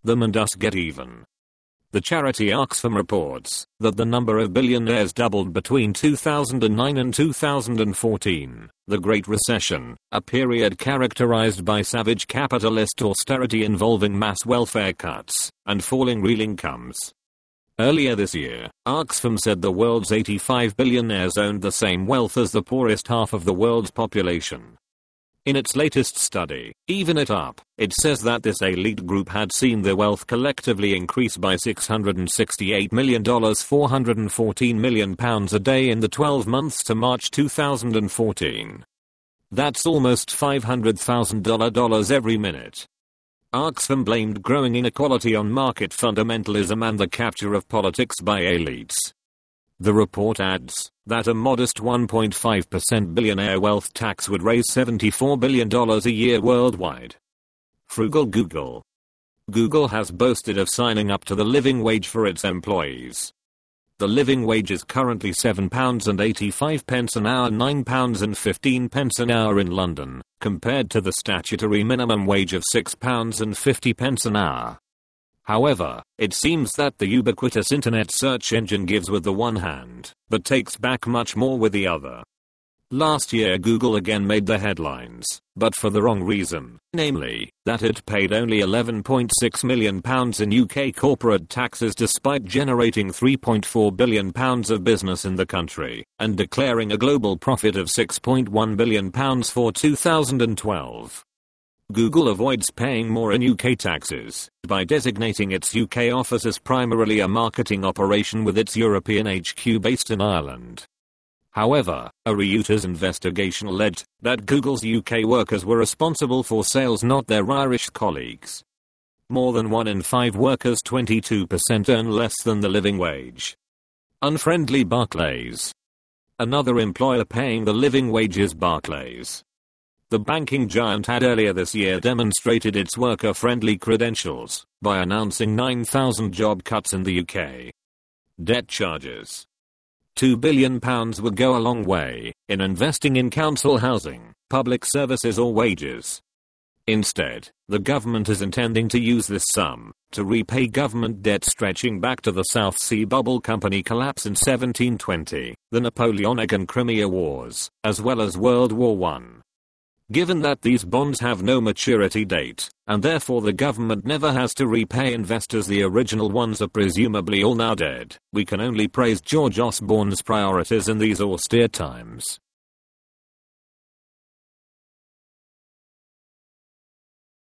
them and us get even. The charity Oxfam reports that the number of billionaires doubled between 2009 and 2014, the Great Recession, a period characterized by savage capitalist austerity involving mass welfare cuts and falling real incomes. Earlier this year, Oxfam said the world's 85 billionaires owned the same wealth as the poorest half of the world's population. In its latest study, Even It Up, it says that this elite group had seen their wealth collectively increase by $668 million, £414 million a day in the 12 months to March 2014. That's almost $500,000 every minute. Oxfam blamed growing inequality on market fundamentalism and the capture of politics by elites. The report adds that a modest 1.5% billionaire wealth tax would raise $74 billion a year worldwide. Frugal Google. Google has boasted of signing up to the living wage for its employees. The living wage is currently £7.85 an hour, £9.15 an hour in London, compared to the statutory minimum wage of £6.50 an hour. However, it seems that the ubiquitous internet search engine gives with the one hand, but takes back much more with the other. Last year Google again made the headlines, but for the wrong reason, namely, that it paid only £11.6 million in UK corporate taxes despite generating £3.4 billion of business in the country, and declaring a global profit of £6.1 billion for 2012. Google avoids paying more in UK taxes by designating its UK office as primarily a marketing operation with its European HQ based in Ireland. However, a Reuters investigation alleged that Google's UK workers were responsible for sales, not their Irish colleagues. More than 1 in 5 workers, 22%, earn less than the living wage. Unfriendly Barclays. Another employer paying the living wage is Barclays. The banking giant had earlier this year demonstrated its worker-friendly credentials by announcing 9,000 job cuts in the UK. Debt charges. £2 billion would go a long way in investing in council housing, public services or wages. Instead, the government is intending to use this sum to repay government debt stretching back to the South Sea Bubble Company collapse in 1720, the Napoleonic and Crimea Wars, as well as World War I. Given that these bonds have no maturity date, and therefore the government never has to repay investors, the original ones are presumably all now dead, we can only praise George Osborne's priorities in these austere times.